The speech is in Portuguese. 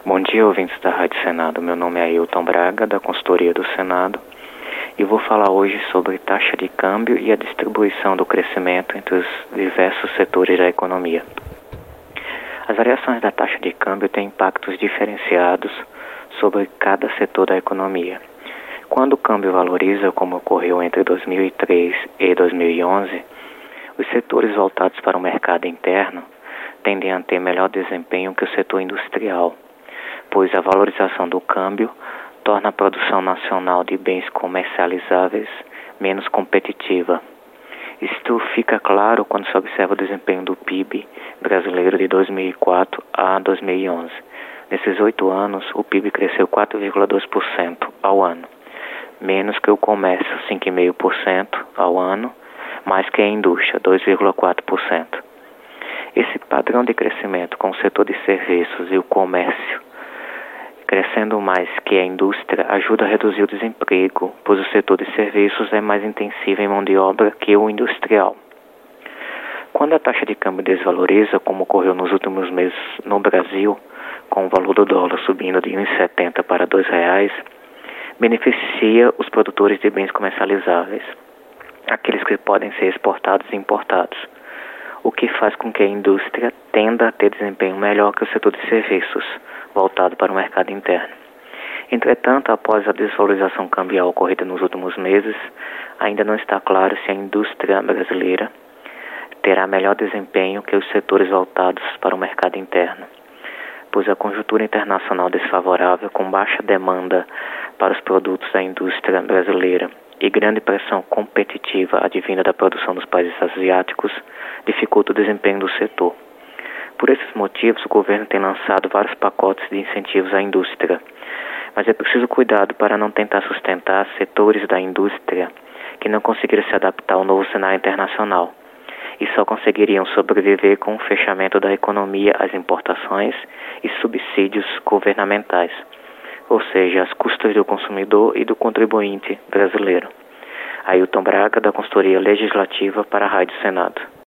Bom dia, ouvintes da Rádio Senado. Meu nome é Ailton Braga, da consultoria do Senado, e vou falar hoje sobre taxa de câmbio e a distribuição do crescimento entre os diversos setores da economia. As variações da taxa de câmbio têm impactos diferenciados sobre cada setor da economia. Quando o câmbio valoriza, como ocorreu entre 2003 e 2011, os setores voltados para o mercado interno tendem a ter melhor desempenho que o setor industrial, pois a valorização do câmbio torna a produção nacional de bens comercializáveis menos competitiva. Isto fica claro quando se observa o desempenho do PIB brasileiro de 2004 a 2011. Nesses 8 anos, o PIB cresceu 4,2% ao ano, menos que o comércio, 5,5% ao ano, mais que a indústria, 2,4%. Esse padrão de crescimento com o setor de serviços e o comércio crescendo mais que a indústria ajuda a reduzir o desemprego, pois o setor de serviços é mais intensivo em mão de obra que o industrial. Quando a taxa de câmbio desvaloriza, como ocorreu nos últimos meses no Brasil, com o valor do dólar subindo de 1,70 para R$2, beneficia os produtores de bens comercializáveis, aqueles que podem ser exportados e importados, o que faz com que a indústria tenda a ter desempenho melhor que o setor de serviços, voltado para o mercado interno. Entretanto, após a desvalorização cambial ocorrida nos últimos meses, ainda não está claro se a indústria brasileira terá melhor desempenho que os setores voltados para o mercado interno, pois a conjuntura internacional desfavorável, com baixa demanda para os produtos da indústria brasileira e grande pressão competitiva advinda da produção dos países asiáticos, dificulta o desempenho do setor. Por esses motivos, o governo tem lançado vários pacotes de incentivos à indústria, mas é preciso cuidado para não tentar sustentar setores da indústria que não conseguiram se adaptar ao novo cenário internacional e só conseguiriam sobreviver com o fechamento da economia às importações e subsídios governamentais, ou seja, às custas do consumidor e do contribuinte brasileiro. Ailton Braga, da Consultoria Legislativa para a Rádio Senado.